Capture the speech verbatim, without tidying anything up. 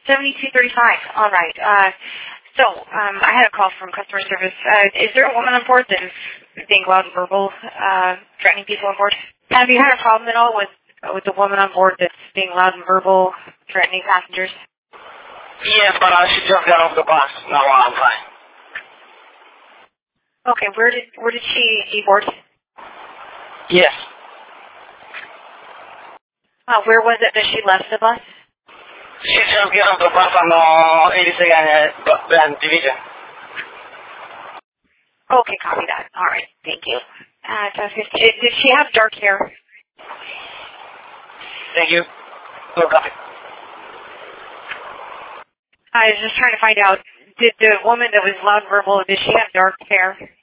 seventy-two thirty-five. All right. Uh, so um, I had a call from customer service. Uh, is there a woman on board that is being loud and verbal, uh, threatening people on board? Have you had a problem at all with with the woman on board that's being loud and verbal, threatening passengers? Yes, but uh, she just got off the bus. No, I'm fine. Okay. Where did where did she board? Yes. Uh, where was it that she left the bus? She just got off the bus on uh, eighty-second uh, Division. Okay, copy that. All right, thank you. Uh, did, did she have dark hair? Thank you. No copy. I was just trying to find out, did the woman that was loud and verbal, did she have dark hair?